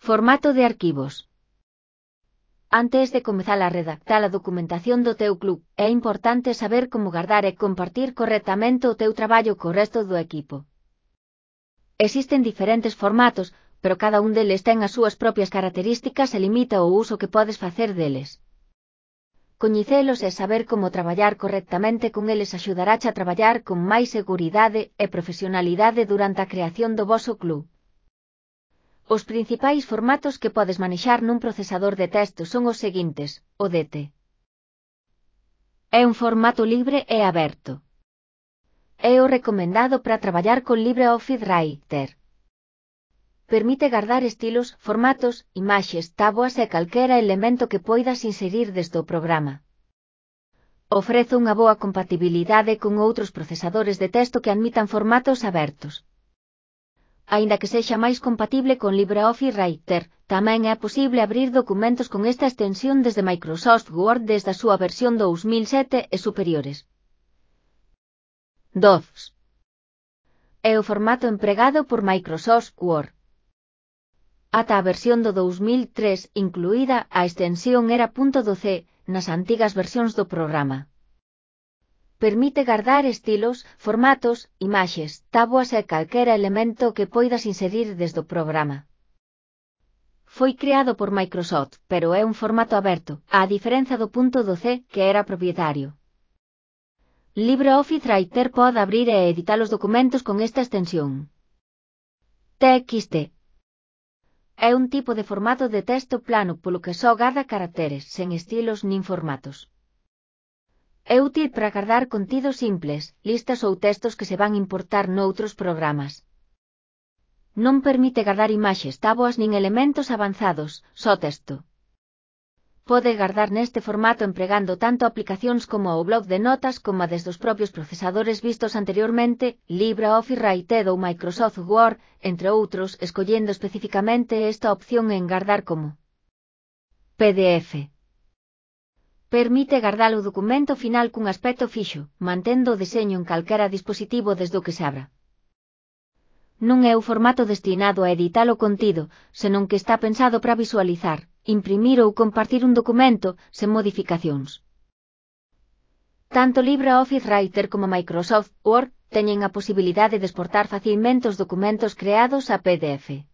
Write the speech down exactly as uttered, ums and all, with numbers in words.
Formato de arquivos. Antes de comezar a redactar a documentación do teu club, é importante saber como guardar e compartir correctamente o teu traballo co resto do equipo. Existen diferentes formatos, pero cada un deles ten as súas propias características e limita o uso que podes facer deles. Coñecelos e saber como traballar correctamente con eles axudarache a traballar con máis seguridade e profesionalidade durante a creación do voso club. Os principais formatos que podes manexar nun procesador de texto son os seguintes: o D T. É un formato libre e aberto. É o recomendado para traballar con LibreOffice Writer. Permite guardar estilos, formatos, imaxes, táboas e calquera elemento que poidas inserir desde o programa. Ofrece unha boa compatibilidade con outros procesadores de texto que admitan formatos abertos. Aínda que sexa máis compatible con LibreOffice Writer, tamén é posible abrir documentos con esta extensión desde Microsoft Word desde a súa versión dous mil sete e superiores. Docs. É o formato empregado por Microsoft Word. Ata a versión do dous mil tres incluída, a extensión era .doce nas antigas versións do programa. Permite guardar estilos, formatos, imaxes, táboas e calquera elemento que poidas inserir desde o programa. Foi creado por Microsoft, pero é un formato aberto, á diferenza do .doce que era propietario. LibreOffice Writer pode abrir e editar os documentos con esta extensión. T X T. É un tipo de formato de texto plano polo que só garda caracteres, sen estilos nin formatos. É útil para guardar contidos simples, listas ou textos que se van importar noutros programas. Non permite guardar imaxes, táboas nin elementos avanzados, só texto. Pode guardar neste formato empregando tanto aplicacións como o bloc de notas como desde os propios procesadores vistos anteriormente, LibreOffice Writer ou Microsoft Word, entre outros, escollendo especificamente esta opción en guardar como P D F. Permite guardar o documento final cun aspecto fixo, mantendo o deseño en calquera dispositivo desde o que se abra. Non é o formato destinado a editar o contido, senón que está pensado para visualizar, imprimir ou compartir un documento sen modificacións. Tanto LibreOffice Writer como Microsoft Word teñen a posibilidade de exportar facilmente os documentos creados a P D F.